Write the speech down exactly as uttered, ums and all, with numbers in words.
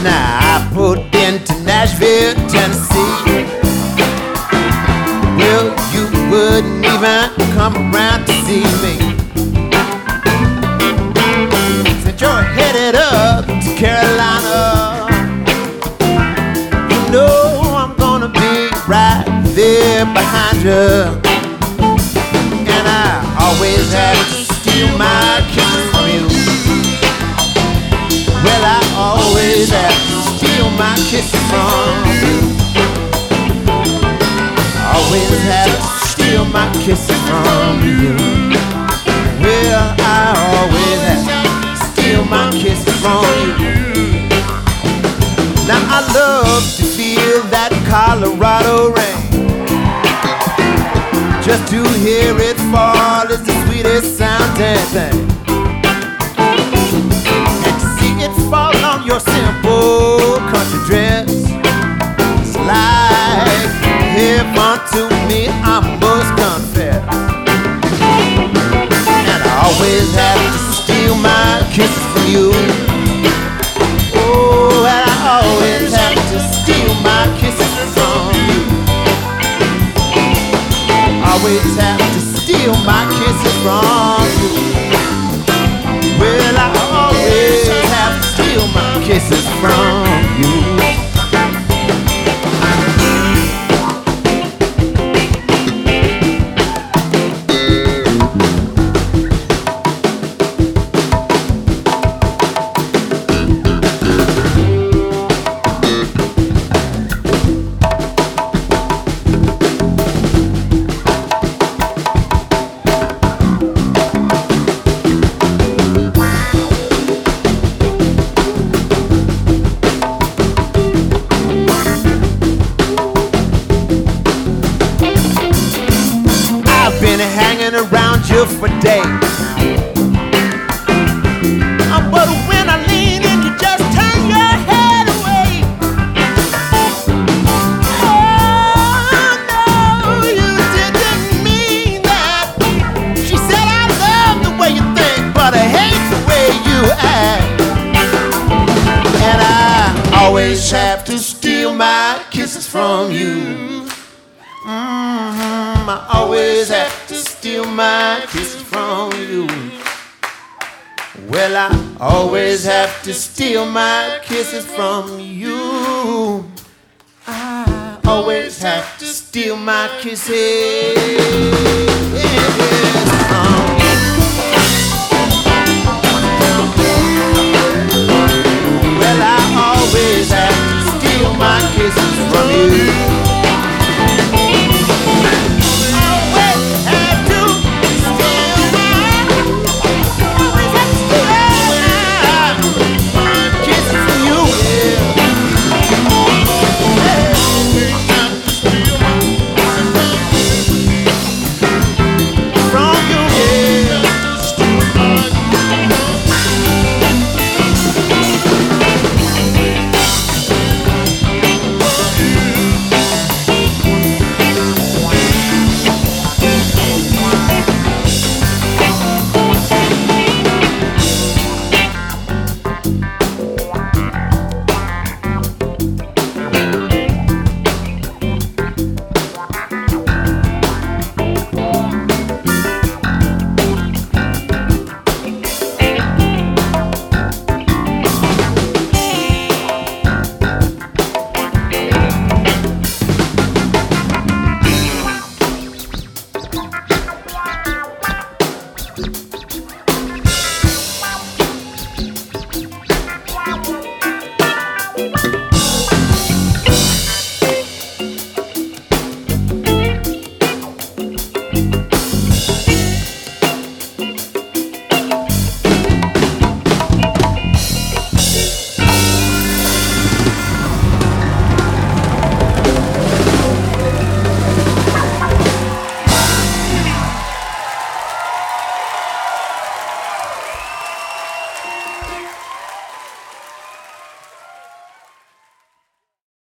Now I put into Nashville, Tennessee. Well, you wouldn't even come around to see me. Since you're headed up to Carolina, you know I'm gonna be right there behind you. And I always have to steal my kisses from you. Well, I always have to steal my kisses from you. Always have to steal my kisses from you. Well, I always have to steal my kisses from you. Now I love to feel that Colorado rain. Just to hear it fall is the sweetest sounding thing. And to see it fall on your simple country dress, it's like heaven to me, I must confess. And I always have to steal my kisses from you. Oh, and I always have to steal my kisses from you. Always have to steal my kisses from you. Well, I always have to steal my kisses from you. Been hanging around you for days, uh, but when I lean in, you just turn your head away. Oh no, you didn't mean that. She said I love the way you think, but I hate the way you act. And I always have to steal my kisses from you. Mm-hmm. I always have to steal my kisses from you. Well, I always have to steal my kisses from you. I always have to steal my kisses. Yeah.